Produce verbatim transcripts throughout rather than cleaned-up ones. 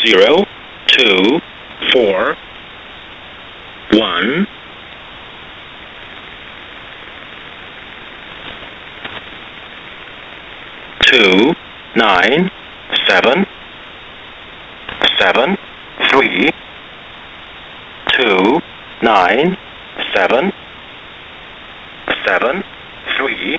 zero, two, four, one, two, nine, seven, seven, three, two, nine, seven, seven, three,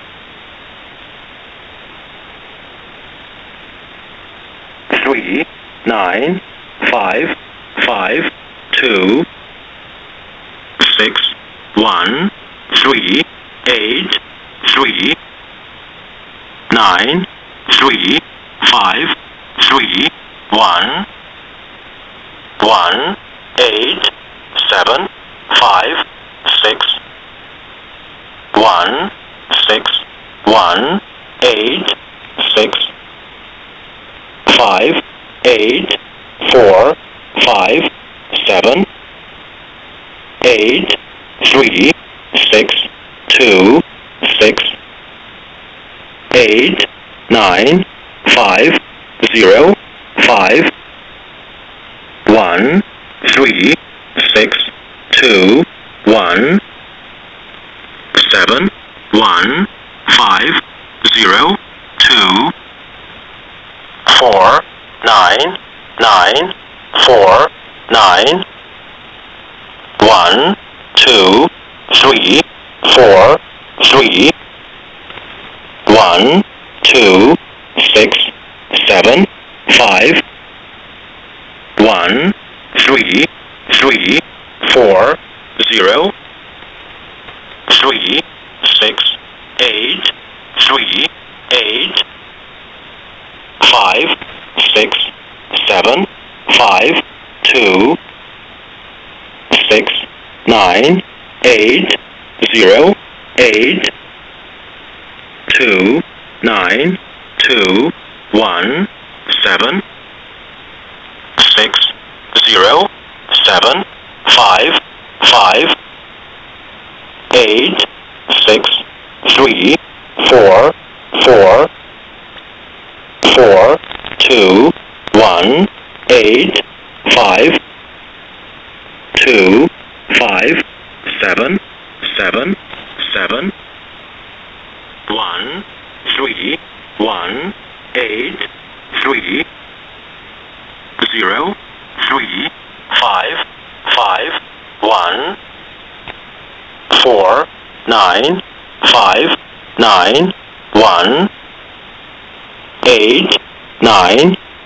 three, nine, five, five, two, six, one, three, eight, three, nine, three, five, three, one, one, eight, seven, five, six, one, six, one, eight, six, five, eight, four, five, seven, eight, three, six, two, six, eight, nine, five, zero, five, one, three, six, two, one, seven, one, five, zero, two, four, nine, nine, four, nine, one, two, three, four, three, one, two, six, seven, five, one, three, three, four, zero, three, six, eight, three, eight, five, six, seven, five, two, six, nine, eight, zero, eight, two, nine, two, one, seven, six, zero, seven, five, five, eight, six, three, four, four, four, two, one, eight, five, two, five, seven, seven, seven, one, three, one, eight, three, zero, three, five, five, one, four, nine, five, nine, one, eight, nine,